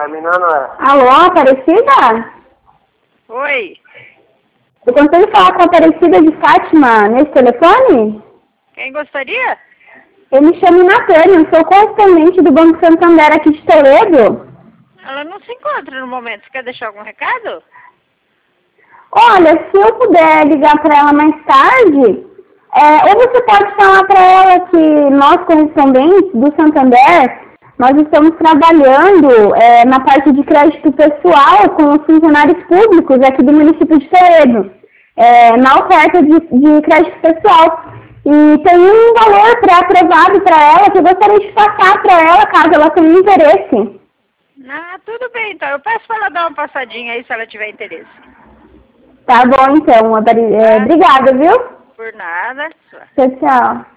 Terminando é. Alô, Aparecida? Oi. Eu consigo falar com a Aparecida de Fátima nesse telefone? Quem gostaria? Eu me chamo Natânia, eu sou correspondente do Banco Santander aqui de Toledo. Ela não se encontra no momento. Você quer deixar algum recado? Olha, se eu puder ligar para ela mais tarde, ou você pode falar para ela que nós, correspondentes do Santander, nós estamos trabalhando na parte de crédito pessoal com os funcionários públicos aqui do município de Toledo, na oferta de crédito pessoal. E tem um valor pré-aprovado para ela que eu gostaria de passar para ela, caso ela tenha interesse. Ah, tudo bem, então. Eu peço para ela dar uma passadinha aí se ela tiver interesse. Tá bom, então. Obrigada, viu? Por nada. Tchau, tchau.